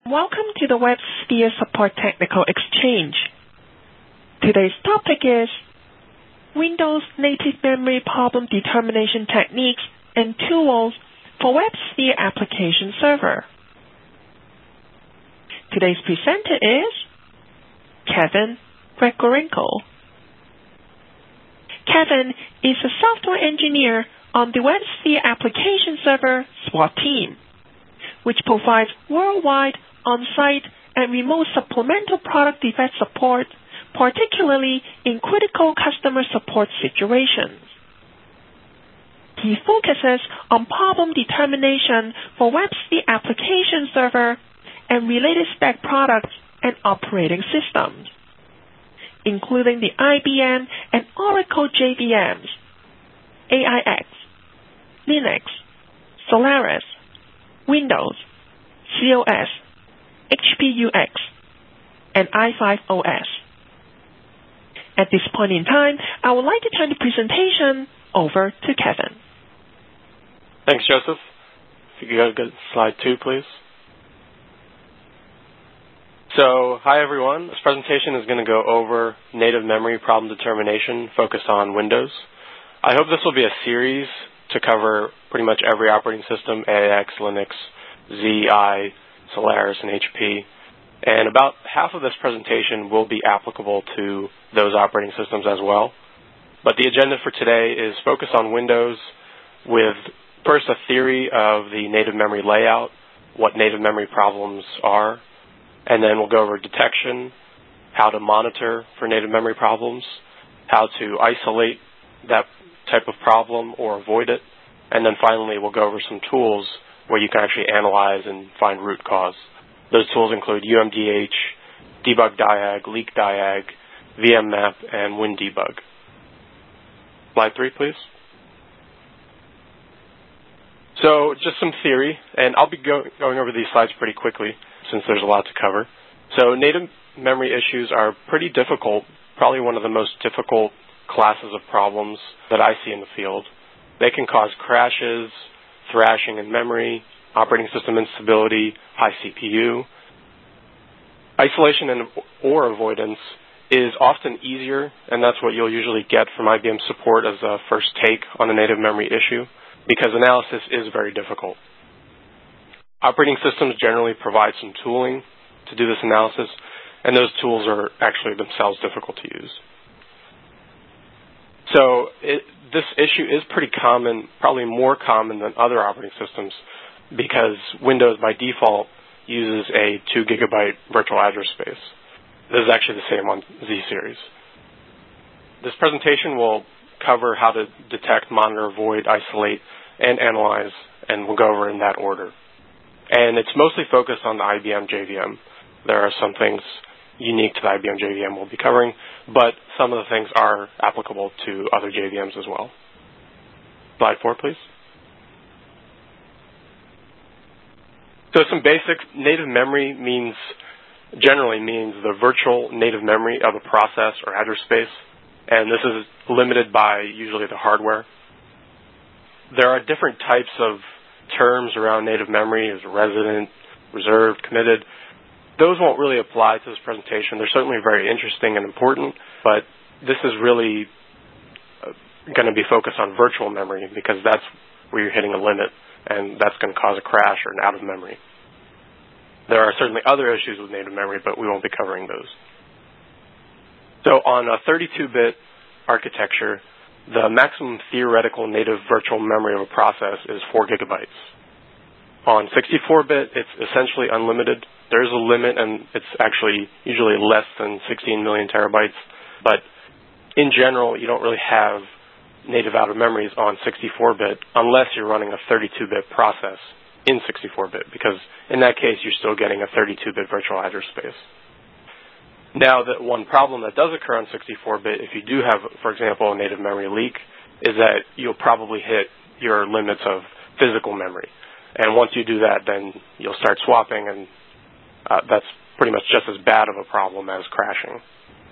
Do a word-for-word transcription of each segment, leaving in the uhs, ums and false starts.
Welcome to the WebSphere Support Technical Exchange. Today's topic is Windows Native Memory Problem Determination Techniques and Tools for WebSphere Application Server. Today's presenter is Kevin Gregorenko. Kevin is a software engineer on the WebSphere Application Server SWAT team, which provides worldwide on-site and remote supplemental product defect support, particularly in critical customer support situations. He focuses on problem determination for WebSphere Application Server and related spec products and operating systems, including the I B M and Oracle J V Ms, A I X, Linux, Solaris, Windows, C O S, H P U X, and i five O S. At this point in time, I would like to turn the presentation over to Kevin. Thanks, Joseph. If you could go to slide two, please. So, hi everyone. This presentation is going to go over native memory problem determination focused on Windows. I hope this will be a series to cover pretty much every operating system, A I X, Linux, Z I, Solaris, and H P. And about half of this presentation will be applicable to those operating systems as well. But the agenda for today is focus on Windows with first a theory of the native memory layout, what native memory problems are, and then we'll go over detection, how to monitor for native memory problems, how to isolate that type of problem or avoid it, and then finally we'll go over some tools where you can actually analyze and find root cause. Those tools include U M D H, Debug Diag, Leak Diag, V M Map, and WinDebug. Slide three, please. So just some theory, and I'll be go going over these slides pretty quickly since there's a lot to cover. So native memory issues are pretty difficult, probably one of the most difficult classes of problems that I see in the field. They can cause crashes, thrashing in memory, operating system instability, high C P U. Isolation and or avoidance is often easier, and that's what you'll usually get from I B M support as a first take on a native memory issue, because analysis is very difficult. Operating systems generally provide some tooling to do this analysis, and those tools are actually themselves difficult to use. So it, this issue is pretty common, probably more common than other operating systems, because Windows by default uses a two gigabyte virtual address space. This is actually the same on Z series. This presentation will cover how to detect, monitor, avoid, isolate, and analyze, and we'll go over in that order. And it's mostly focused on the I B M J V M. There are some things unique to the I B M J V M we'll be covering, but some of the things are applicable to other J V Ms as well. Slide four, please. So some basics. Native memory means, generally means the virtual native memory of a process or address space, and this is limited by usually the hardware. There are different types of terms around native memory as resident, reserved, committed. Those won't really apply to this presentation. They're certainly very interesting and important, but this is really going to be focused on virtual memory because that's where you're hitting a limit, and that's going to cause a crash or an out of memory. There are certainly other issues with native memory, but we won't be covering those. So on a thirty-two bit architecture, the maximum theoretical native virtual memory of a process is four gigabytes. On sixty-four bit, it's essentially unlimited. There is a limit, and it's actually usually less than sixteen million terabytes. But in general, you don't really have native out-of-memories on sixty-four bit unless you're running a thirty-two bit process in sixty-four bit, because in that case, you're still getting a thirty-two bit virtual address space. Now, the one problem that does occur on sixty-four bit, if you do have, for example, a native memory leak, is that you'll probably hit your limits of physical memory. And once you do that, then you'll start swapping, and uh, that's pretty much just as bad of a problem as crashing.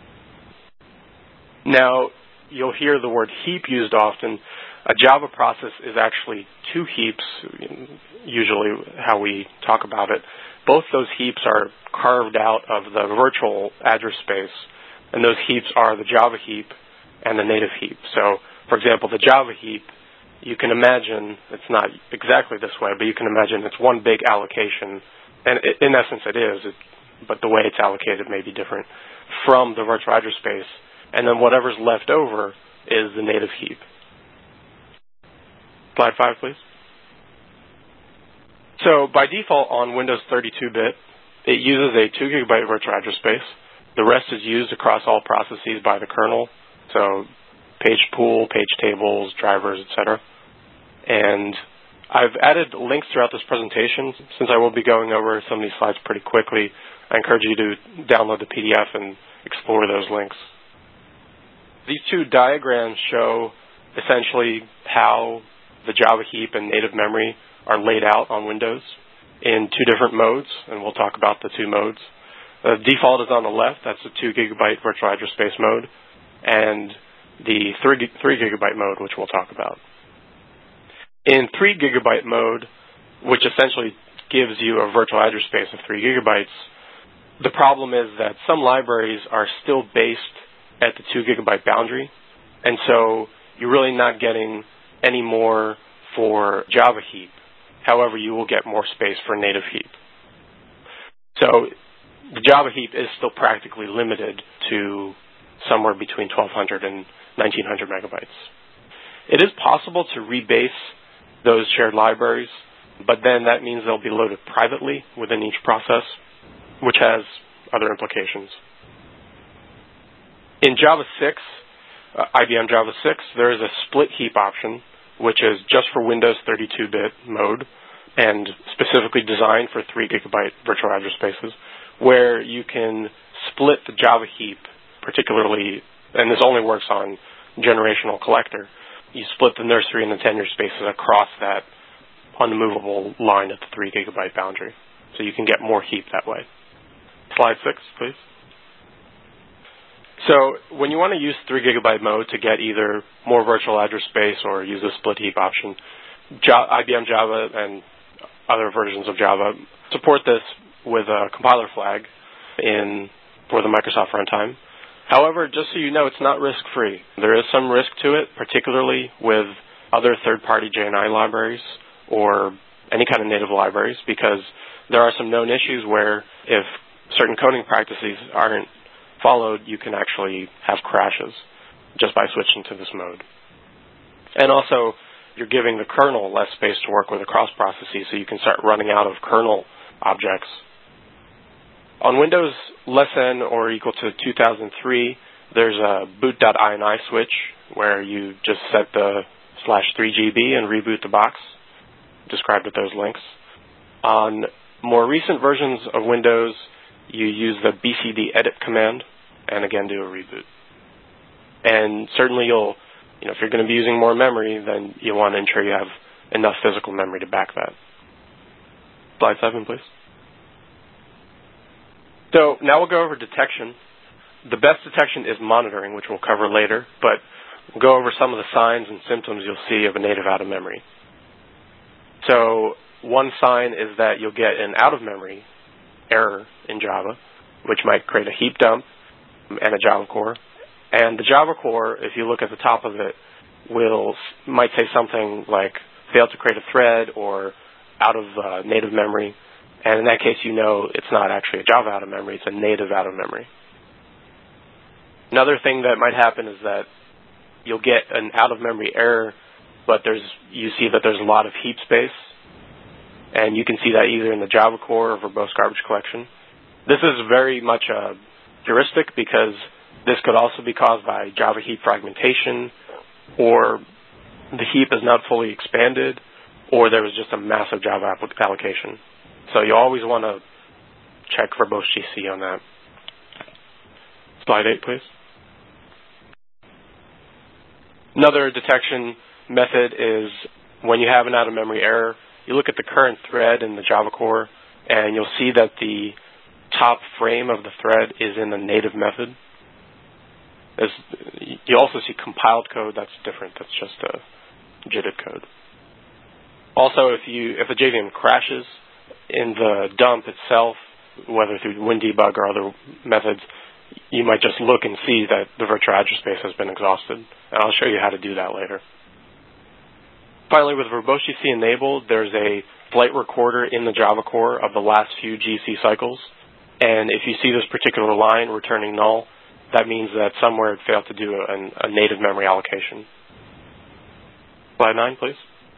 Now, you'll hear the word heap used often. A Java process is actually two heaps, usually how we talk about it. both those heaps are carved out of the virtual address space, and those heaps are the Java heap and the native heap. So, for example, the Java heap, you can imagine, it's not exactly this way, but you can imagine it's one big allocation, and it, in essence it is, it, but the way it's allocated may be different, from the virtual address space, and then whatever's left over is the native heap. Slide five, please. So by default on Windows thirty-two bit, it uses a two gigabyte virtual address space. The rest is used across all processes by the kernel, so page pool, page tables, drivers, et cetera. And I've added links throughout this presentation. Since I will be going over some of these slides pretty quickly, I encourage you to download the P D F and explore those links. These two diagrams show essentially how the Java heap and native memory are laid out on Windows in two different modes, and we'll talk about the two modes. The default is on the left, that's the two gigabyte virtual address space mode, and the three, three gigabyte mode, which we'll talk about. In three gigabyte mode, which essentially gives you a virtual address space of three gigabytes, the problem is that some libraries are still based at the two gigabyte boundary, and so you're really not getting any more for Java heap. However, you will get more space for native heap. So the Java heap is still practically limited to somewhere between twelve hundred and nineteen hundred megabytes. It is possible to rebase those shared libraries, but then that means they'll be loaded privately within each process, which has other implications. In Java six, uh, I B M Java six, there is a split heap option, which is just for Windows thirty-two bit mode and specifically designed for three gigabyte virtual address spaces, where you can split the Java heap, particularly, and this only works on generational collector. You split the nursery and the tenure spaces across that unmovable line at the three gigabyte boundary. So you can get more heap that way. Slide six, please. So when you want to use three gigabyte mode to get either more virtual address space or use a split heap option, I B M Java and other versions of Java support this with a compiler flag in for the Microsoft runtime. However, just so you know, it's not risk-free. There is some risk to it, particularly with other third-party J N I libraries or any kind of native libraries, because there are some known issues where if certain coding practices aren't followed, you can actually have crashes just by switching to this mode. And also, you're giving the kernel less space to work with across processes, so you can start running out of kernel objects. On Windows less than or equal to two thousand three, there's a boot.ini switch where you just set the slash three G B and reboot the box, described with those links. On more recent versions of Windows, you use the B C D edit command and again do a reboot. And certainly you'll, you know, if you're going to be using more memory, then you want to ensure you have enough physical memory to back that. Slide seven, please. So now we'll go over detection. The best detection is monitoring, which we'll cover later, but we'll go over some of the signs and symptoms you'll see of a native out-of-memory. So one sign is that you'll get an out-of-memory error in Java, which might create a heap dump and a Java core. And the Java core, if you look at the top of it, will might say something like failed to create a thread or out of uh, native memory. And in that case, you know it's not actually a Java out of memory, it's a native out of memory. Another thing that might happen is that you'll get an out of memory error, but there's you see that there's a lot of heap space. And you can see that either in the Java core or verbose garbage collection. This is very much a heuristic because this could also be caused by Java heap fragmentation, or the heap is not fully expanded, or there was just a massive Java allocation. So you always want to check verbose G C on that. Slide eight, please. Another detection method is when you have an out-of-memory error, you look at the current thread in the Java core, and you'll see that the top frame of the thread is in the native method. As you also see compiled code that's different. That's just a JITted code. Also, if you if a J V M crashes, in the dump itself, whether through WinDebug or other methods, you might just look and see that the virtual address space has been exhausted. And I'll show you how to do that later. Finally, with verbose G C enabled, there's a flight recorder in the Java core of the last few G C cycles. And if you see this particular line returning null, that means that somewhere it failed to do a, a native memory allocation. Slide nine, please.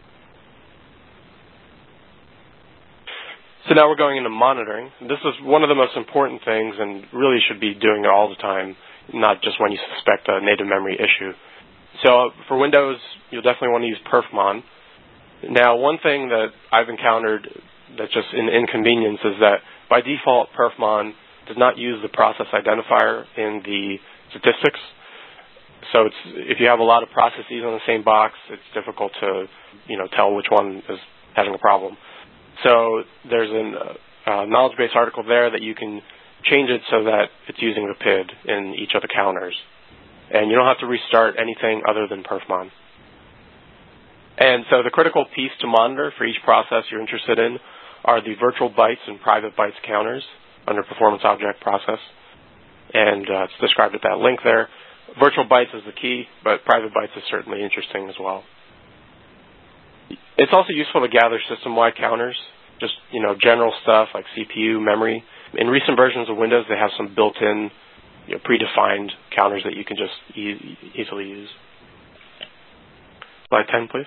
So now we're going into monitoring. This is one of the most important things and really should be doing it all the time, not just when you suspect a native memory issue. So for Windows, you'll definitely want to use perfmon. Now, one thing that I've encountered that's just an inconvenience is that by default, perfmon does not use the process identifier in the statistics. So it's, if you have a lot of processes on the same box, it's difficult to, you know, tell which one is having a problem. So there's a uh, knowledge base article there that you can change it so that it's using the P I D in each of the counters. And you don't have to restart anything other than perfmon. And so the critical piece to monitor for each process you're interested in are the virtual bytes and private bytes counters under performance object process. And uh, it's described at that link there. Virtual bytes is the key, but private bytes is certainly interesting as well. It's also useful to gather system-wide counters, just, you know, general stuff like C P U, memory. In recent versions of Windows, they have some built-in, you know, predefined counters that you can just e easily use. Slide ten, please.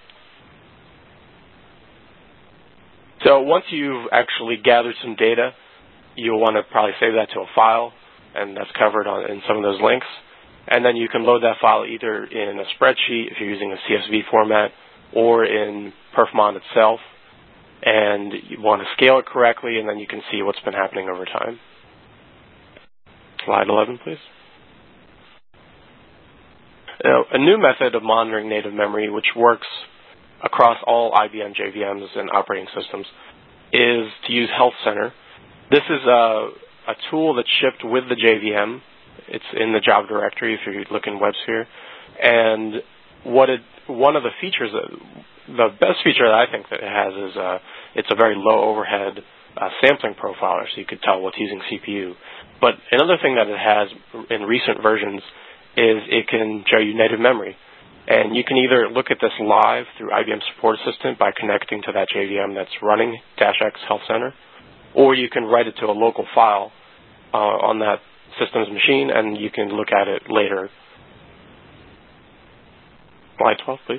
So once you've actually gathered some data, you'll want to probably save that to a file, and that's covered on, in some of those links. And then you can load that file either in a spreadsheet if you're using a C S V format or in perfmon itself. And you want to scale it correctly, and then you can see what's been happening over time. Slide eleven, please. Now, a new method of monitoring native memory, which works across all I B M J V Ms and operating systems, is to use Health Center. This is a, a tool that's shipped with the J V M. It's in the Java directory if you look in WebSphere. And what it, one of the features, that, the best feature that I think that it has is uh, it's a very low overhead uh, sampling profiler, so you could tell what's using C P U. But another thing that it has in recent versions is it can show you native memory. And you can either look at this live through I B M Support Assistant by connecting to that J V M that's running dash X Health Center, or you can write it to a local file uh, on that system's machine, and you can look at it later. Slide twelve, please.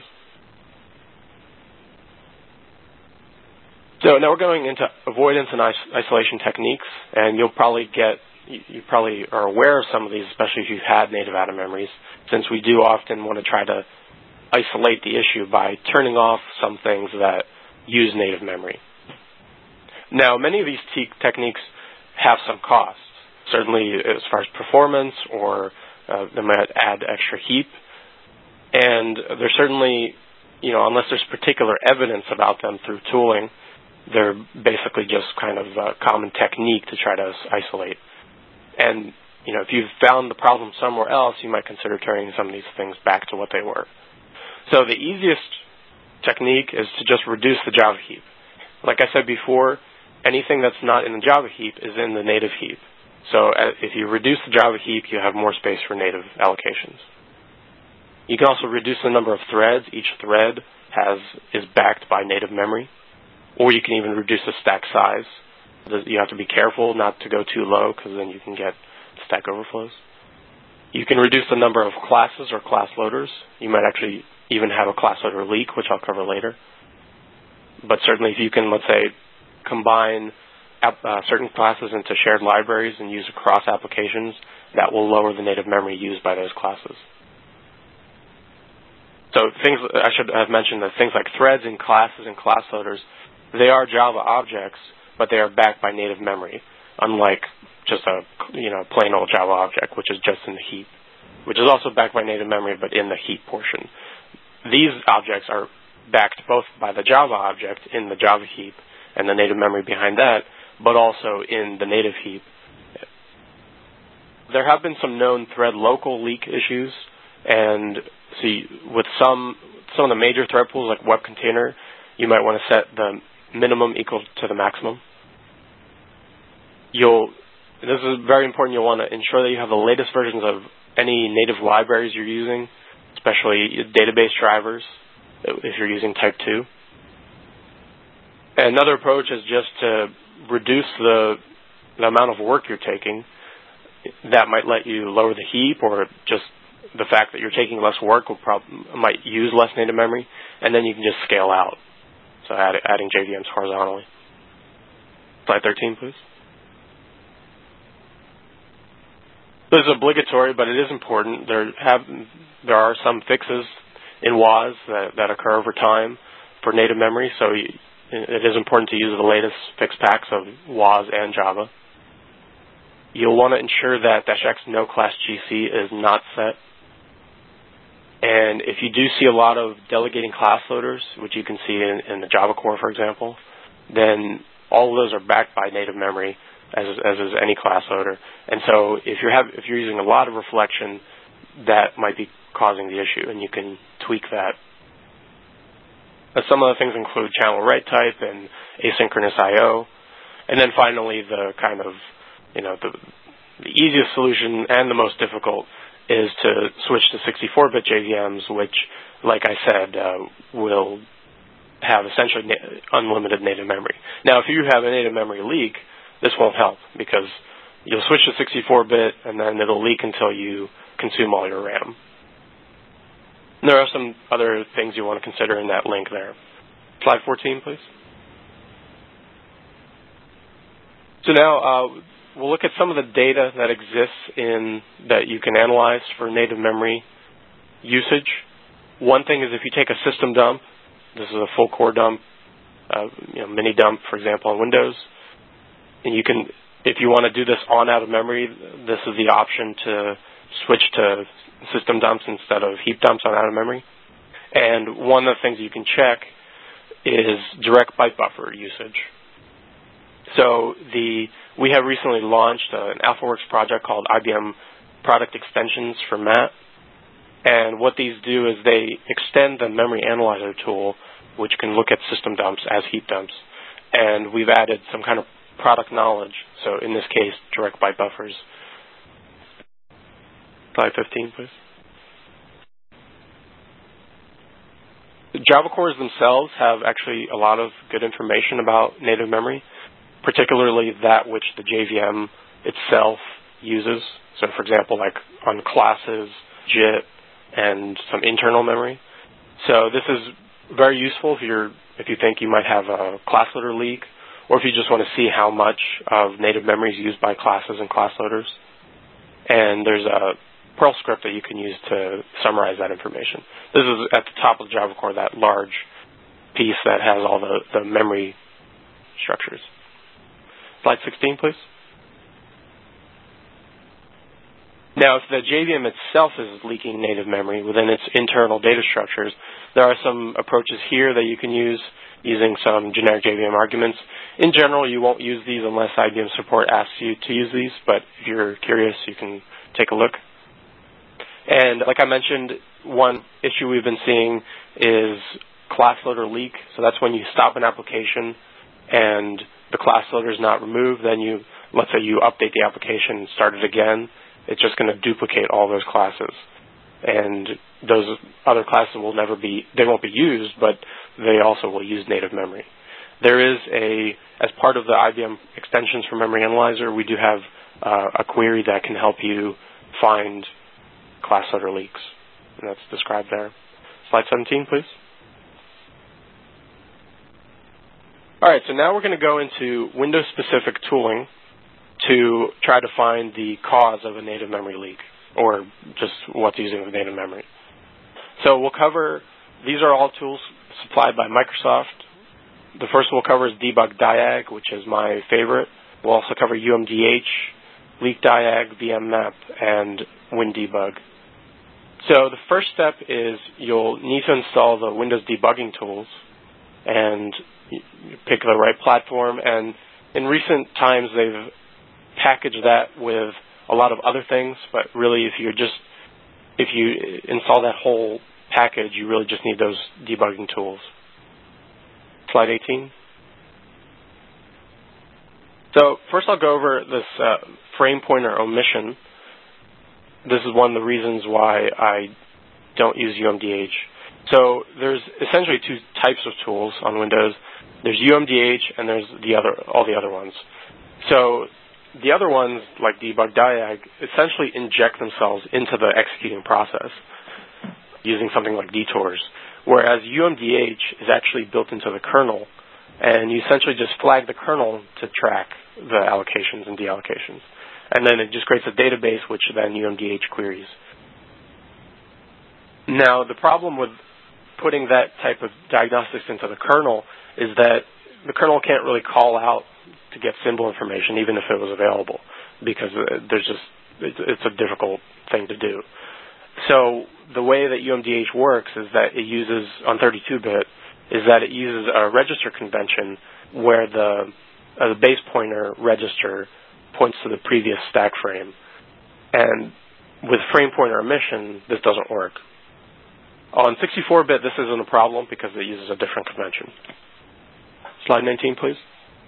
So now we're going into avoidance and is isolation techniques, and you'll probably get, you, you probably are aware of some of these, especially if you've had native atom memories, since we do often want to try to isolate the issue by turning off some things that use native memory. Now, many of these te techniques have some costs, certainly as far as performance, or uh, they might add extra heap. And there's certainly, you know, unless there's particular evidence about them through tooling, they're basically just kind of a common technique to try to isolate. And, you know, if you've found the problem somewhere else, you might consider turning some of these things back to what they were. So the easiest technique is to just reduce the Java heap. Like I said before, anything that's not in the Java heap is in the native heap. So if you reduce the Java heap, you have more space for native allocations. You can also reduce the number of threads. Each thread has is backed by native memory. Or you can even reduce the stack size. You have to be careful not to go too low, because then you can get stack overflows. You can reduce the number of classes or class loaders. You might actually even have a class loader leak, which I'll cover later. But certainly if you can, let's say, combine app, uh, certain classes into shared libraries and use across applications, that will lower the native memory used by those classes. So things, I should have mentioned that things like threads and classes and class loaders, they are Java objects, but they are backed by native memory, unlike just a, you know, plain old Java object, which is just in the heap, which is also backed by native memory, but in the heap portion. These objects are backed both by the Java object in the Java heap and the native memory behind that, but also in the native heap. There have been some known thread local leak issues, and see, with some some of the major thread pools like Web Container, you might want to set the minimum equal to the maximum. You'll, this is very important, you'll want to ensure that you have the latest versions of any native libraries you're using, especially database drivers if you're using type two. Another approach is just to reduce the, the amount of work you're taking. That might let you lower the heap, or just the fact that you're taking less work will prob- might use less native memory, and then you can just scale out. So add, adding J V Ms horizontally. Slide thirteen, please. This is obligatory, but it is important. There have there are some fixes in W A S that, that occur over time for native memory, so you, it is important to use the latest fix packs of W A S and Java. You'll want to ensure that dash X no class G C is not set. And if you do see a lot of delegating class loaders, which you can see in, in the Java core, for example, then all of those are backed by native memory, as, as is any class loader. And so if you're, have, if you're using a lot of reflection, that might be causing the issue, and you can tweak that. Uh, some of the things include channel write type and asynchronous I O. And then finally, the kind of, you know, the, the easiest solution and the most difficult is to switch to sixty-four bit J V Ms, which, like I said, uh, will have essentially na- unlimited native memory. Now, if you have a native memory leak, this won't help, because you'll switch to sixty-four bit, and then it'll leak until you consume all your RAM. And there are some other things you want to consider in that link there. Slide fourteen, please. So now, uh, we'll look at some of the data that exists in that you can analyze for native memory usage. One thing is if you take a system dump, this is a full core dump, uh, you know, mini dump, for example, on Windows, and you can, if you want to do this on out of memory, this is the option to switch to system dumps instead of heap dumps on out of memory. And one of the things you can check is direct byte buffer usage. So the we have recently launched uh, an AlphaWorks project called I B M Product Extensions for M A T. And what these do is they extend the memory analyzer tool, which can look at system dumps as heap dumps. And we've added some kind of product knowledge, so in this case, direct byte buffers. Slide fifteen, please. The Java cores themselves have actually a lot of good information about native memory, particularly that which the J V M itself uses. So, for example, like on classes, J I T, and some internal memory. So this is very useful if you're if you think you might have a class loader leak, or if you just want to see how much of native memory is used by classes and class loaders. And there's a Perl script that you can use to summarize that information. This is at the top of Java core, that large piece that has all the, the memory structures. Slide sixteen, please. Now, if the J V M itself is leaking native memory within its internal data structures, there are some approaches here that you can use using some generic J V M arguments. In general, you won't use these unless I B M support asks you to use these, but if you're curious, you can take a look. And like I mentioned, one issue we've been seeing is class loader leak. So that's when you stop an application and the class loader is not removed, then you, let's say you update the application and start it again, it's just going to duplicate all those classes. And those other classes will never be, they won't be used, but they also will use native memory. There is a, as part of the I B M extensions for Memory Analyzer, we do have uh, a query that can help you find class loader leaks. And that's described there. Slide seventeen, please. All right, so now we're going to go into Windows-specific tooling to try to find the cause of a native memory leak, or just what's using the native memory. So we'll cover, these are all tools supplied by Microsoft. The first we'll cover is Debug Diag, which is my favorite. We'll also cover U M D H, Leak Diag, V M Map, and WinDebug. So the first step is you'll need to install the Windows debugging tools and pick the right platform. And in recent times, they've packaged that with a lot of other things, but really if you just if you install that whole package, you really just need those debugging tools. Slide eighteen. So first I'll go over this uh, frame pointer omission. This is one of the reasons why I don't use U M D H. So there's essentially two types of tools on Windows. There's U M D H and there's the other, all the other ones. So the other ones, like debug diag, essentially inject themselves into the executing process using something like detours, whereas U M D H is actually built into the kernel, and you essentially just flag the kernel to track the allocations and deallocations. And then it just creates a database which then U M D H queries. Now, the problem with putting that type of diagnostics into the kernel is that the kernel can't really call out to get symbol information, even if it was available, because there's just it's a difficult thing to do. So the way that U M D H works is that it uses, on thirty-two bit, is that it uses a register convention where the, uh, the base pointer register points to the previous stack frame. And with frame pointer omission, this doesn't work. On sixty-four bit, this isn't a problem because it uses a different convention. Slide nineteen, please.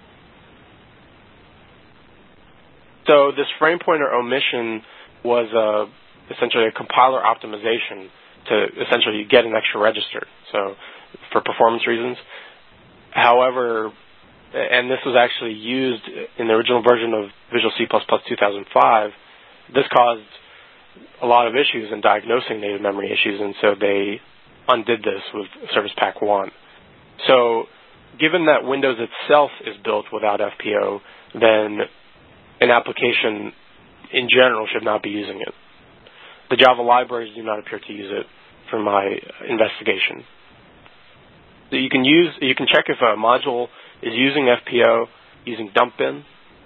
So this frame pointer omission was uh, essentially a compiler optimization to essentially get an extra register, so for performance reasons. However, and this was actually used in the original version of Visual C plus plus two thousand five, this caused a lot of issues in diagnosing native memory issues, and so they undid this with Service Pack one. So given that Windows itself is built without F P O, then an application in general should not be using it. The Java libraries do not appear to use it from my investigation. So you can use, you can check if a module is using F P O using dump bin.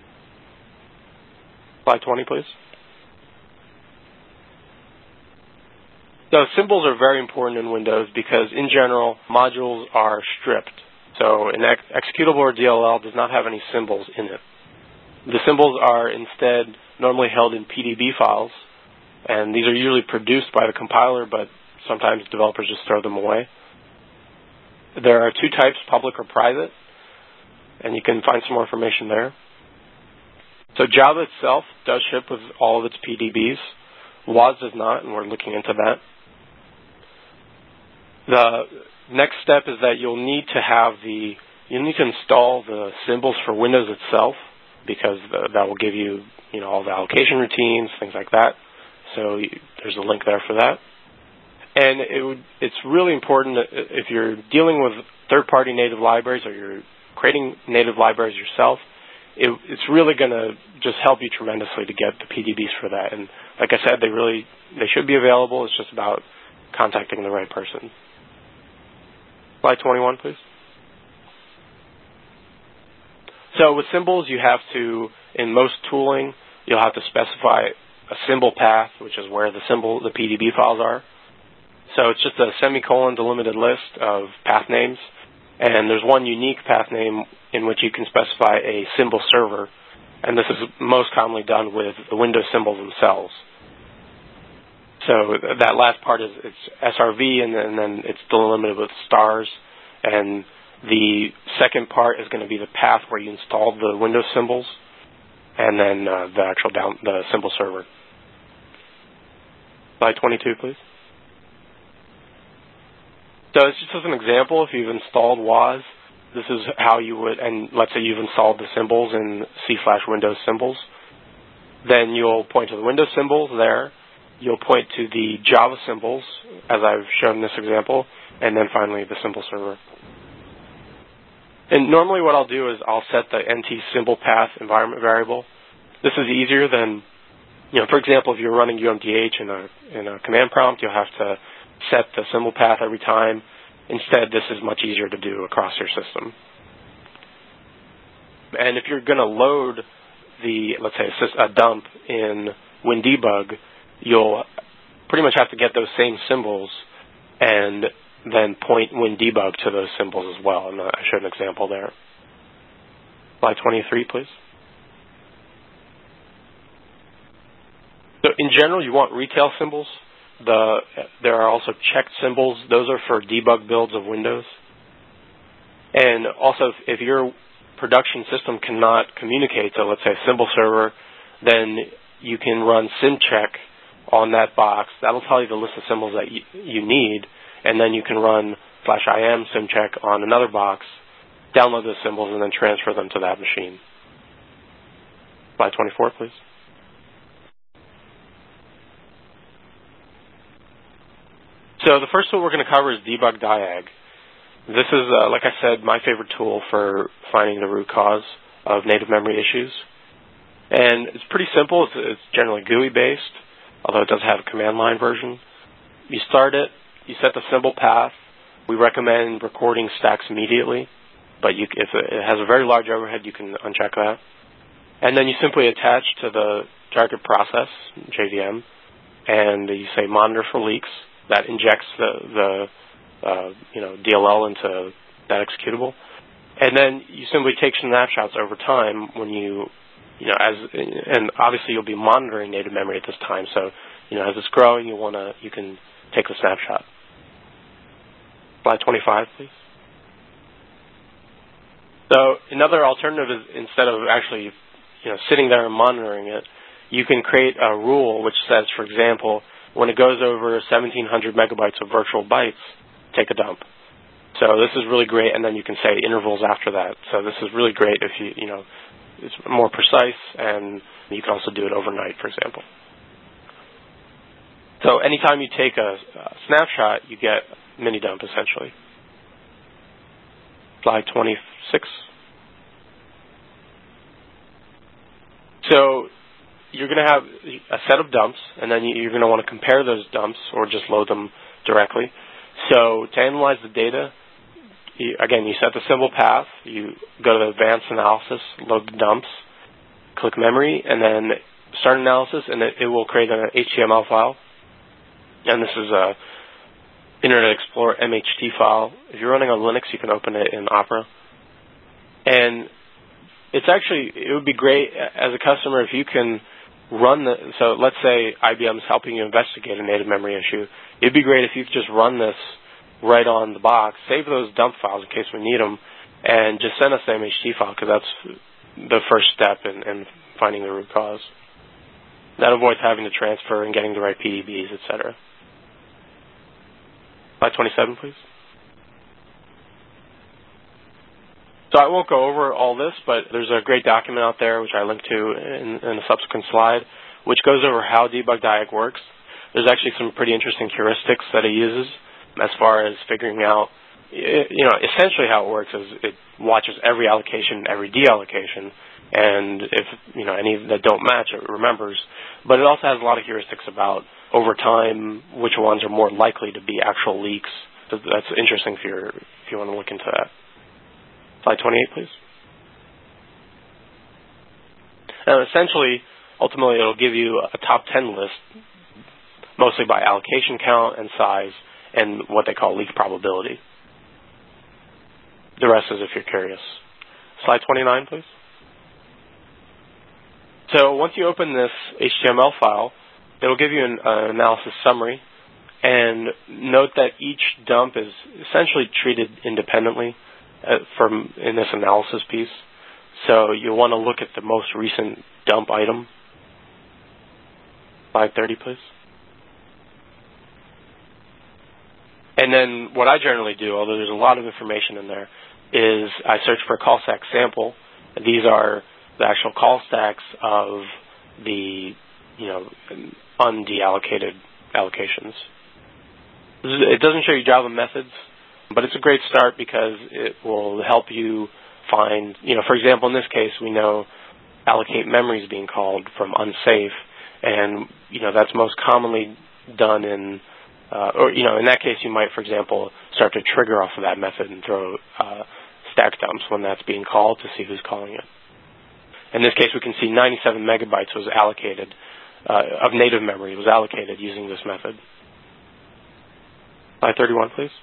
Slide twenty, please. So symbols are very important in Windows because, in general, modules are stripped. So an ex executable or D L L does not have any symbols in it. The symbols are instead normally held in P D B files, and these are usually produced by the compiler, but sometimes developers just throw them away. There are two types, public or private, and you can find some more information there. So Java itself does ship with all of its P D Bs. W A S does not, and we're looking into that. The next step is that you'll need to have the, you'll need to install the symbols for Windows itself, because the, that will give you, you know, all the allocation routines, things like that. So you, there's a link there for that. And it would, it's really important that if you're dealing with third-party native libraries or you're creating native libraries yourself, it, it's really going to just help you tremendously to get the P D Bs for that. And like I said, they really, they should be available. It's just about contacting the right person. Slide twenty-one, please. So with symbols, you have to, in most tooling, you'll have to specify a symbol path, which is where the symbol, the P D B files are. So it's just a semicolon delimited list of path names, and there's one unique path name in which you can specify a symbol server, and this is most commonly done with the Windows symbols themselves. So that last part is it's S R V, and then, and then it's delimited with stars, and the second part is going to be the path where you installed the Windows symbols, and then uh, the actual down the symbol server. Slide twenty-two, please. So it's just as an example, if you've installed W A S, this is how you would, and let's say you've installed the symbols in C slash Windows symbols, then you'll point to the Windows symbols there, you'll point to the Java symbols, as I've shown in this example, and then finally the symbol server. And normally what I'll do is I'll set the N T symbol path environment variable. This is easier than, you know, for example, if you're running U M D H in a, in a command prompt, you'll have to set the symbol path every time. Instead, this is much easier to do across your system. And if you're going to load the, let's say, a dump in WinDebug, you'll pretty much have to get those same symbols and then point WinDebug to those symbols as well. And I showed an example there. Slide twenty-three, please. So in general, you want retail symbols. The, there are also checked symbols. Those are for debug builds of Windows. And also, if you're production system cannot communicate to, let's say, a symbol server, then you can run symcheck on that box. That'll tell you the list of symbols that you, you need, and then you can run slash im symcheck on another box, download those symbols, and then transfer them to that machine. Slide twenty-four, please. So the first tool we're going to cover is Debug Diag. This is, uh, like I said, my favorite tool for finding the root cause of native memory issues. And it's pretty simple. It's, it's generally G U I-based, although it does have a command line version. You start it. You set the symbol path. We recommend recording stacks immediately, but you, if it has a very large overhead, you can uncheck that. And then you simply attach to the target process, J V M, and you say monitor for leaks. That injects the, the uh, you know, D L L into that executable. And then you simply take snapshots over time when you, you know, as, and obviously you'll be monitoring native memory at this time. So, you know, as it's growing, you want to, you can take a snapshot. Slide twenty-five, please. So another alternative is, instead of actually, you know, sitting there and monitoring it, you can create a rule which says, for example, when it goes over seventeen hundred megabytes of virtual bytes, take a dump. So this is really great, and then you can say intervals after that. So this is really great if you, you know, it's more precise, and you can also do it overnight, for example. So anytime you take a, a snapshot, you get mini dump, essentially. Slide twenty-six. So you're going to have a set of dumps, and then you're going to want to compare those dumps or just load them directly. So to analyze the data, you, again, you set the symbol path, you go to the advanced analysis, load the dumps, click memory, and then start analysis, and it, it will create an H T M L file. And this is a Internet Explorer M H T file. If you're running on Linux, you can open it in Opera. And it's actually, it would be great as a customer if you can run the, so let's say I B M is helping you investigate a native memory issue. It'd be great if you could just run this right on the box, save those dump files in case we need them, and just send us the M H T file, because that's the first step in, in finding the root cause. That avoids having to transfer and getting the right P D Bs, et cetera. Slide twenty-seven, please. So I won't go over all this, but there's a great document out there, which I link to in, in a subsequent slide, which goes over how Debug Diag works. There's actually some pretty interesting heuristics that it uses as far as figuring out, you know, essentially how it works is it watches every allocation, every deallocation, and if, you know, any that don't match, it remembers. But it also has a lot of heuristics about, over time, which ones are more likely to be actual leaks. So that's interesting if, you're, if you want to look into that. Slide twenty-eight, please. And essentially, ultimately, it'll give you a top ten list, mostly by allocation count and size, and what they call leak probability. The rest is if you're curious. Slide twenty-nine, please. So once you open this H T M L file, it'll give you an uh, analysis summary, and note that each dump is essentially treated independently uh, from in this analysis piece. So you'll want to look at the most recent dump item. Slide thirty, please. And then what I generally do, although there's a lot of information in there, is I search for call stack sample. These are the actual call stacks of the, you know, undeallocated allocations. It doesn't show you Java methods, but it's a great start because it will help you find, you know, for example, in this case, we know allocate memory is being called from unsafe, and, you know, that's most commonly done in, uh, or, you know, in that case, you might, for example, start to trigger off of that method and throw uh, stack dumps when that's being called to see who's calling it. In this case, we can see ninety-seven megabytes was allocated, uh, of native memory was allocated using this method. Slide thirty-one, please.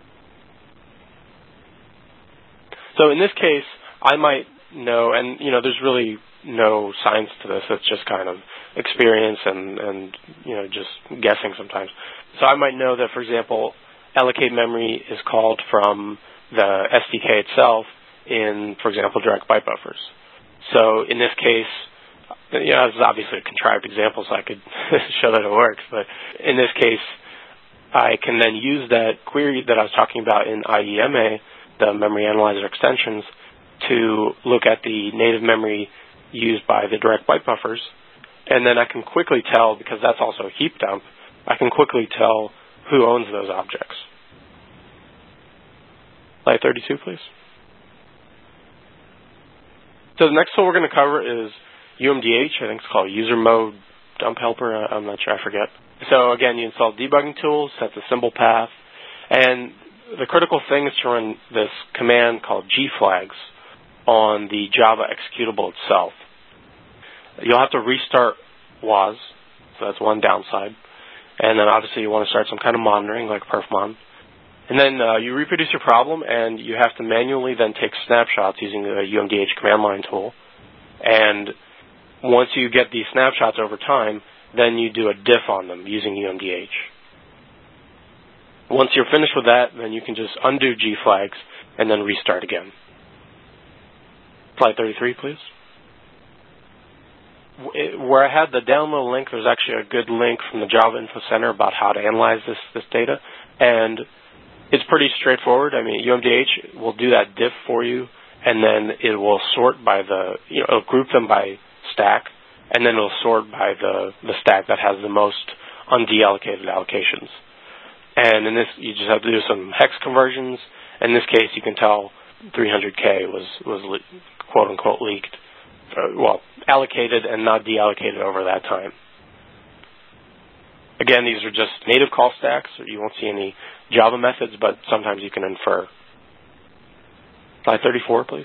So in this case, I might know, and, you know, there's really no science to this. It's just kind of experience and, and, you know, just guessing sometimes. So I might know that, for example, allocate memory is called from the S D K itself in, for example, direct byte buffers. So in this case, you know, this is obviously a contrived example, so I could show that it works. But in this case, I can then use that query that I was talking about in I E M A, the memory analyzer extensions, to look at the native memory used by the direct byte buffers. And then I can quickly tell, because that's also a heap dump, I can quickly tell who owns those objects. Slide thirty-two, please. So the next tool we're going to cover is U M D H. I think it's called User Mode Dump Helper. I'm not sure. I forget. So again, you install debugging tools, set the symbol path, and the critical thing is to run this command called gflags on the Java executable itself. You'll have to restart W A S, so that's one downside. And then obviously you want to start some kind of monitoring like perfmon. And then uh, you reproduce your problem, and you have to manually then take snapshots using the U M D H command line tool. And once you get these snapshots over time, then you do a diff on them using U M D H. Once you're finished with that, then you can just undo gflags and then restart again. Slide thirty-three, please. Where I had the download link, there's actually a good link from the Java Info Center about how to analyze this, this data. And it's pretty straightforward. I mean, U M D H will do that diff for you, and then it will sort by the, you know, it'll group them by stack, and then it'll sort by the, the stack that has the most undeallocated allocations. And in this, you just have to do some hex conversions. In this case, you can tell three hundred K was, was le- quote-unquote leaked. Uh, well, allocated and not deallocated over that time. Again, these are just native call stacks. You won't see any Java methods, but sometimes you can infer. Slide thirty-four, please.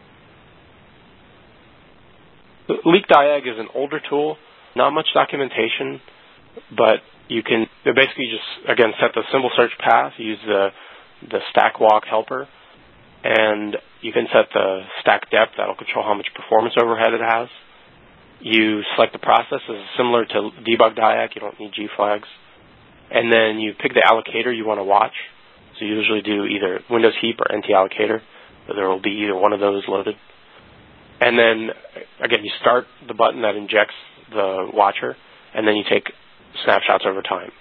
LeakDiag is an older tool, not much documentation, but you can basically just, again, set the symbol search path, use the, the stack walk helper, and you can set the stack depth. That'll control how much performance overhead it has. You select the process. This is similar to debug diag. You don't need gflags. And then you pick the allocator you want to watch. So you usually do either Windows heap or N T allocator. So there will be either one of those loaded. And then, again, you start the button that injects the watcher, and then you take snapshots over time.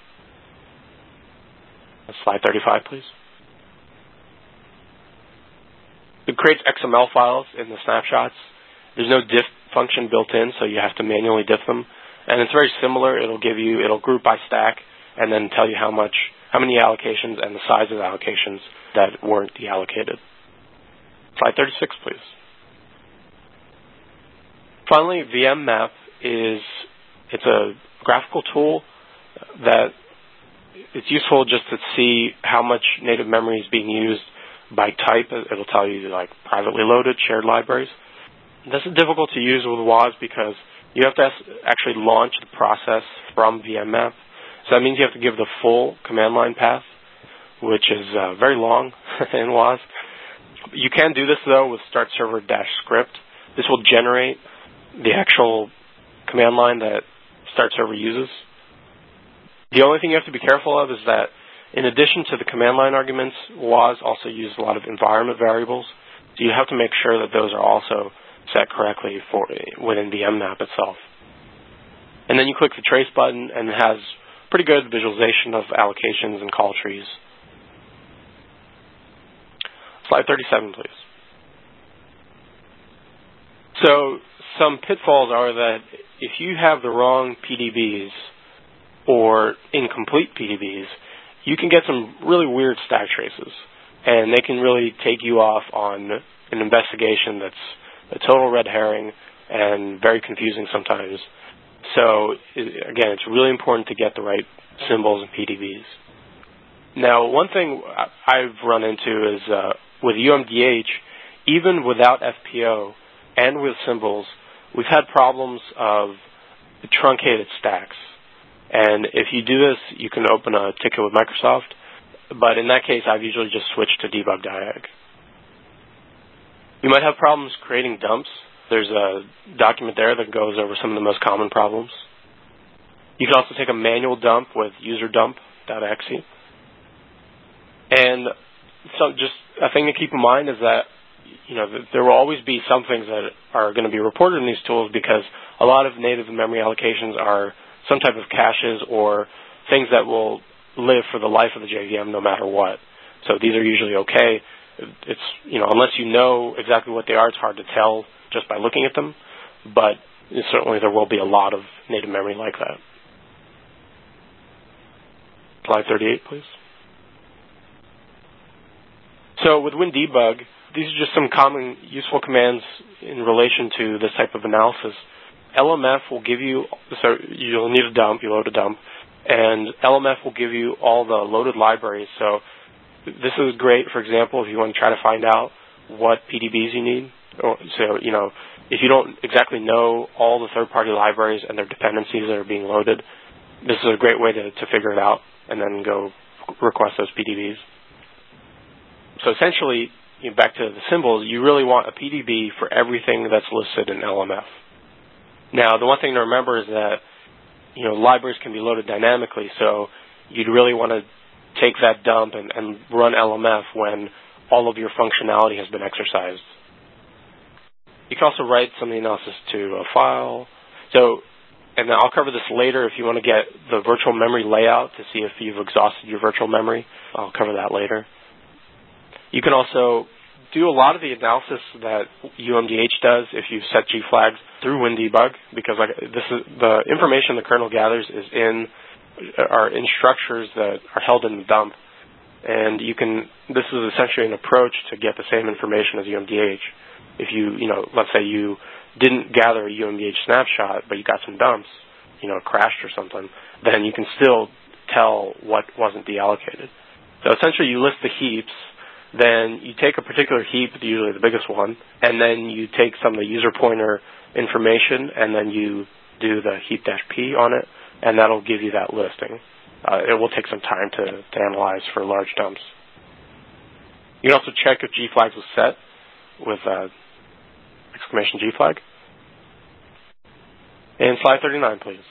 Slide thirty-five, please. It creates X M L files in the snapshots. There's no diff function built in, so you have to manually diff them. And it's very similar. It'll give you, it'll group by stack and then tell you how much, how many allocations and the size of the allocations that weren't deallocated. Slide thirty-six, please. Finally, V M Map is, it's a graphical tool that it's useful just to see how much native memory is being used by type. It'll tell you like privately loaded, shared libraries. This is difficult to use with W A S because you have to actually launch the process from V M Map. So that means you have to give the full command line path, which is uh, very long in W A S. You can do this, though, with start server dash script. This will generate the actual command line that start server uses. The only thing you have to be careful of is that in addition to the command line arguments, W A S also uses a lot of environment variables. So you have to make sure that those are also set correctly for within V M Map itself. And then you click the trace button, and it has pretty good visualization of allocations and call trees. Slide thirty-seven, please. So some pitfalls are that if you have the wrong P D Bs or incomplete P D Bs, you can get some really weird stack traces, and they can really take you off on an investigation that's a total red herring and very confusing sometimes. So, again, it's really important to get the right symbols and P D Bs. Now, one thing I've run into is uh, with U M D H, even without F P O and with symbols, we've had problems of truncated stacks. And if you do this, you can open a ticket with Microsoft. But in that case, I've usually just switched to debug diag. You might have problems creating dumps. There's a document there that goes over some of the most common problems. You can also take a manual dump with userdump.exe. And so just a thing to keep in mind is that you know, there will always be some things that are going to be reported in these tools because a lot of native memory allocations are some type of caches or things that will live for the life of the J V M no matter what. So these are usually okay. It's, you know, unless you know exactly what they are, it's hard to tell just by looking at them. But certainly there will be a lot of native memory like that. Slide thirty-eight, please. So with WinDbg, these are just some common useful commands in relation to this type of analysis. L M F will give you, so you'll need a dump, you load a dump, and L M F will give you all the loaded libraries. So this is great, for example, if you want to try to find out what P D Bs you need. Or, so, you know, if you don't exactly know all the third-party libraries and their dependencies that are being loaded, this is a great way to, to figure it out and then go request those P D Bs. So essentially, you know, back to the symbols, you really want a P D B for everything that's listed in L M F. Now, the one thing to remember is that, you know, libraries can be loaded dynamically, so you'd really want to take that dump and, and run L M F when all of your functionality has been exercised. You can also write some of the analysis to a file. So, and I'll cover this later if you want to get the virtual memory layout to see if you've exhausted your virtual memory. I'll cover that later. You can also do a lot of the analysis that U M D H does if you set G flags through WinDbg, because like this is the information the kernel gathers is in are in structures that are held in the dump, and you can. This is essentially an approach to get the same information as U M D H. If you, you know, let's say you didn't gather a U M D H snapshot, but you got some dumps, you know, it crashed or something, then you can still tell what wasn't deallocated. So essentially, you list the heaps. Then you take a particular heap, usually the biggest one, and then you take some of the user pointer information, and then you do the heap-p on it, and that'll give you that listing. Uh, it will take some time to, to analyze for large dumps. You can also check if G flags was set with uh, exclamation G flag. And slide thirty-nine, please.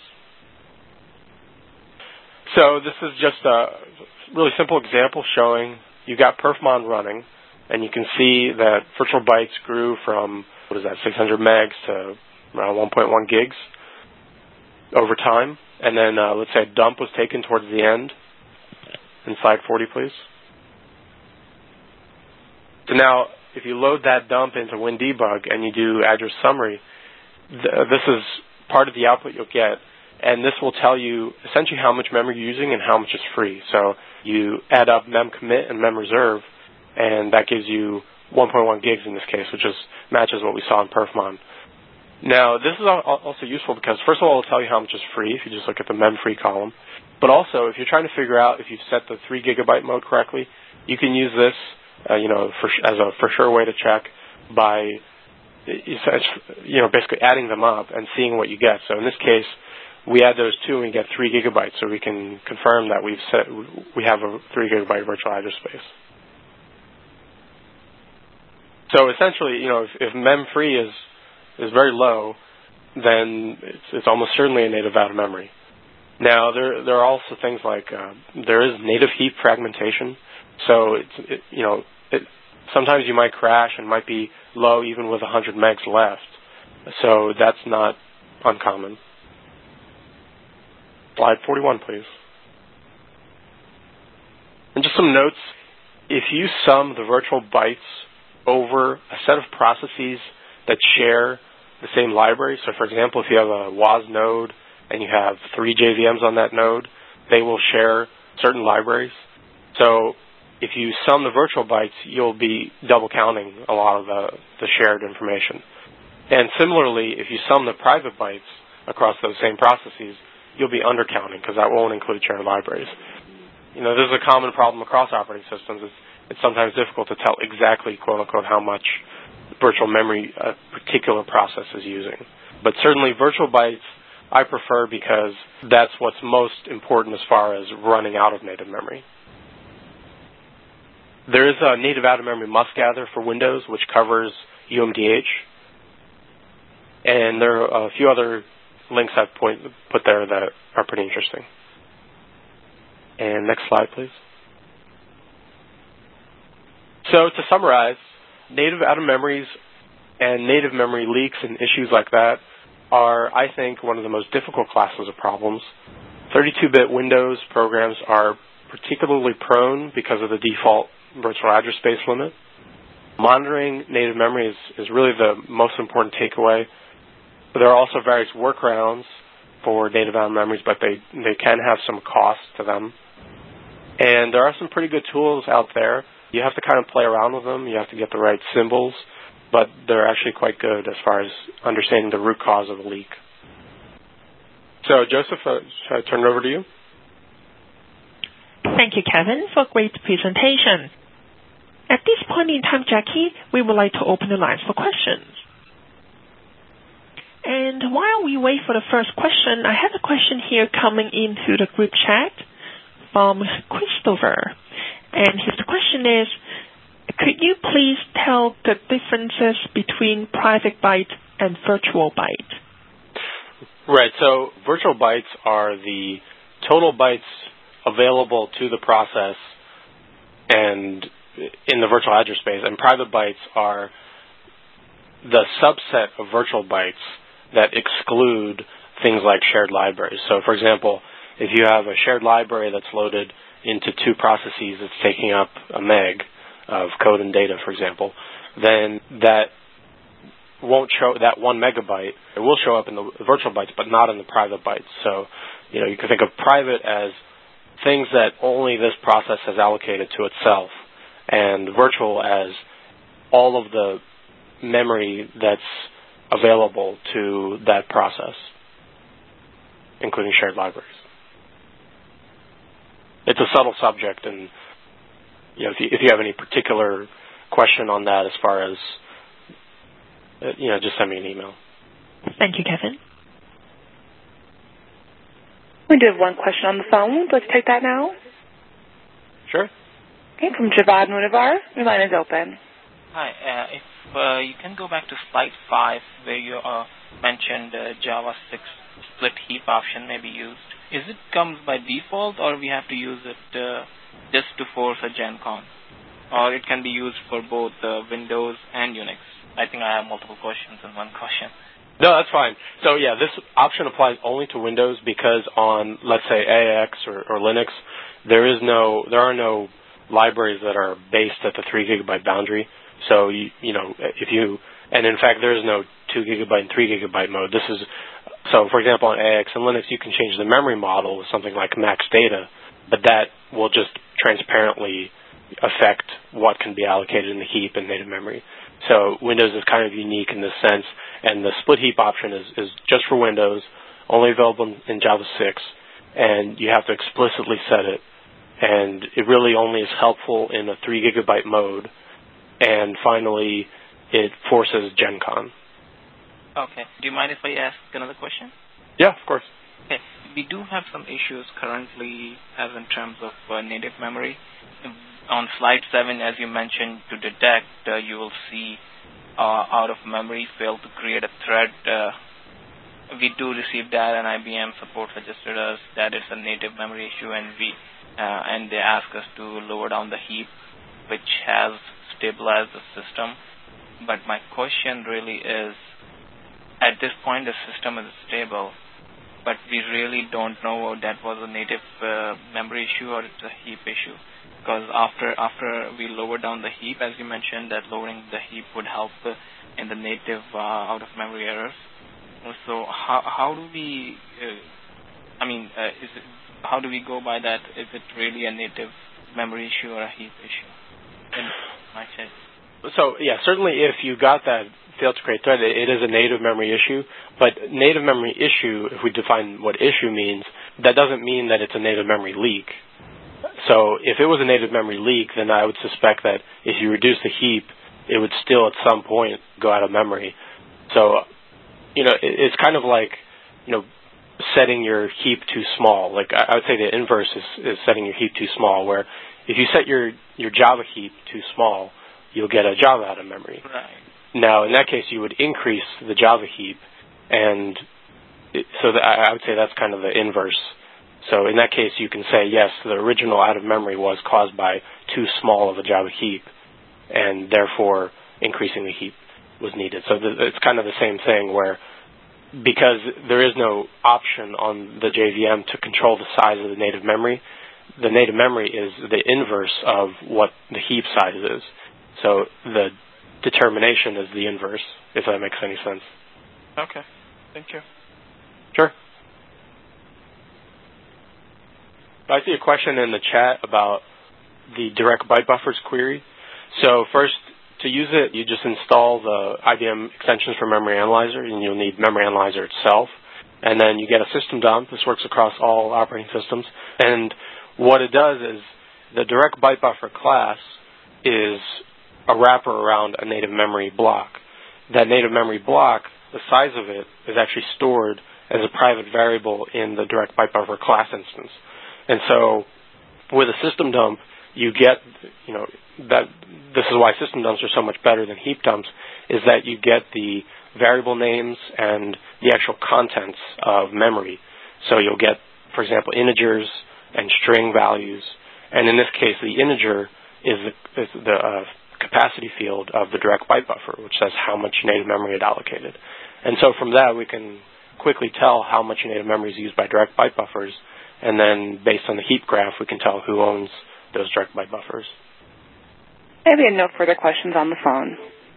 So this is just a really simple example showing you've got perfmon running, and you can see that virtual bytes grew from, what is that, six hundred megs to around one point one gigs over time. And then uh, let's say a dump was taken towards the end. In slide forty, please. So now, if you load that dump into WinDbg and you do address summary, th this is part of the output you'll get. And this will tell you essentially how much memory you're using and how much is free. So you add up memcommit and memreserve, and that gives you one point one gigs in this case, which is matches what we saw in perfmon. Now, this is also useful because, first of all, it'll tell you how much is free if you just look at the memfree column. But also, if you're trying to figure out if you've set the three gigabyte mode correctly, you can use this, uh, you know, for, as a for sure way to check by, you know, basically adding them up and seeing what you get. So in this case, we add those two and we get three gigabytes, so we can confirm that we've set we have a three gigabyte virtual address space. So essentially, you know, if, if memfree is is very low, then it's, it's almost certainly a native out of memory. Now, there there are also things like uh, there is native heap fragmentation. So it's it, you know it, sometimes you might crash and might be low even with one hundred megs left. So that's not uncommon. Slide forty-one, please. And just some notes. If you sum the virtual bytes over a set of processes that share the same library, so for example, if you have a W A S node and you have three J V Ms on that node, they will share certain libraries. So if you sum the virtual bytes, you'll be double counting a lot of the, the shared information. And similarly, if you sum the private bytes across those same processes, you'll be undercounting because that won't include shared libraries. You know, this is a common problem across operating systems. It's, it's sometimes difficult to tell exactly, quote unquote, how much virtual memory a particular process is using. But certainly virtual bytes I prefer because that's what's most important as far as running out of native memory. There is a native out of memory must gather for Windows, which covers U M D H. And there are a few other links I've point, put there that are pretty interesting. And next slide, please. So to summarize, native out-of-memories and native memory leaks and issues like that are, I think, one of the most difficult classes of problems. thirty-two bit Windows programs are particularly prone because of the default virtual address space limit. Monitoring native memory is, is really the most important takeaway. There are also various workarounds for native out-of-memories, but they, they can have some cost to them. And there are some pretty good tools out there. You have to kind of play around with them. You have to get the right symbols, but they're actually quite good as far as understanding the root cause of a leak. So, Joseph, uh, should I turn it over to you? Thank you, Kevin, for a great presentation. At this point in time, Jackie, we would like to open the lines for questions. And while we wait for the first question, I have a question here coming into the group chat from Christopher. And his question is, could you please tell the differences between private byte and virtual byte? Right, so virtual bytes are the total bytes available to the process and in the virtual address space, and private bytes are the subset of virtual bytes that exclude things like shared libraries. So, for example, if you have a shared library that's loaded into two processes that's taking up a meg of code and data, for example, then that won't show, that one megabyte, it will show up in the virtual bytes, but not in the private bytes. So, you know, you can think of private as things that only this process has allocated to itself, and virtual as all of the memory that's available to that process, including shared libraries. It's a subtle subject, and you know, if you, if you have any particular question on that as far as, you know, just send me an email. Thank you, Kevin. We do have one question on the phone. Would you like to take that now? Sure. Okay, from Javad Munivar. Your line is open. Hi. Uh, if uh, you can go back to slide five where you uh, mentioned uh, Java six split heap option may be used. Is it comes by default, or we have to use it uh, just to force a Gen Con? Or it can be used for both uh, Windows and Unix? I think I have multiple questions in one question. No, that's fine. So, yeah, this option applies only to Windows because on, let's say, A X or, or Linux, there is no, there are no libraries that are based at the three gigabyte boundary. So, you, you know, if you, and in fact, there is no two gigabyte and three gigabyte mode. This is, so for example, on A X and Linux, you can change the memory model with something like max data, but that will just transparently affect what can be allocated in the heap and native memory. So Windows is kind of unique in this sense, and the split heap option is, is just for Windows, only available in, in Java six, and you have to explicitly set it, and it really only is helpful in a three gigabyte mode, and finally, it forces Gen Con. Okay. Do you mind if I ask another question? Yeah, of course. Okay. We do have some issues currently as in terms of uh, native memory. On slide seven, as you mentioned, to detect, uh, you will see uh, out of memory failed to create a thread. Uh, we do receive that, and I B M support suggested us that it's a native memory issue, and we uh, and they ask us to lower down the heap, which has stabilized the system. But my question really is, at this point, the system is stable, but we really don't know if that was a native uh, memory issue or it's a heap issue. Because after after we lower down the heap, as you mentioned, that lowering the heap would help uh, in the native uh, out-of-memory errors. So how how do we, uh, I mean, uh, is it, how do we go by that? Is it really a native memory issue or a heap issue? In my case. So yeah, certainly if you got that failed to create thread, it is a native memory issue. But native memory issue, if we define what issue means, that doesn't mean that it's a native memory leak. So if it was a native memory leak, then I would suspect that if you reduce the heap, it would still at some point go out of memory. So, you know, it's kind of like, you know, setting your heap too small. Like I would say the inverse is, is setting your heap too small, where if you set your, your Java heap too small, you'll get a Java out of memory. Right. Now, in that case, you would increase the Java heap, and it, so the, I would say that's kind of the inverse. So in that case, you can say, yes, the original out of memory was caused by too small of a Java heap, and therefore increasing the heap was needed. So the, it's kind of the same thing where because there is no option on the J V M to control the size of the native memory, the native memory is the inverse of what the heap size is. So the determination is the inverse, if that makes any sense. Okay. Thank you. Sure. I see a question in the chat about the direct byte buffers query. So first, to use it, you just install the I B M extensions for Memory Analyzer, and you'll need Memory Analyzer itself. And then you get a system dump. This works across all operating systems. And what it does is the direct byte buffer class is a wrapper around a native memory block. That native memory block, the size of it, is actually stored as a private variable in the direct byte buffer class instance. And so with a system dump, you get, you know, that this is why system dumps are so much better than heap dumps, is that you get the variable names and the actual contents of memory. So you'll get, for example, integers and string values. And in this case, the integer is the, is the uh, capacity field of the direct byte buffer, which says how much native memory it allocated. And so from that, we can quickly tell how much native memory is used by direct byte buffers. And then based on the heap graph, we can tell who owns those direct byte buffers. Maybe no further questions on the phone.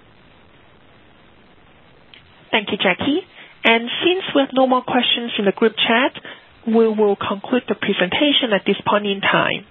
Thank you, Jackie. And since we have no more questions in the group chat, we will conclude the presentation at this point in time.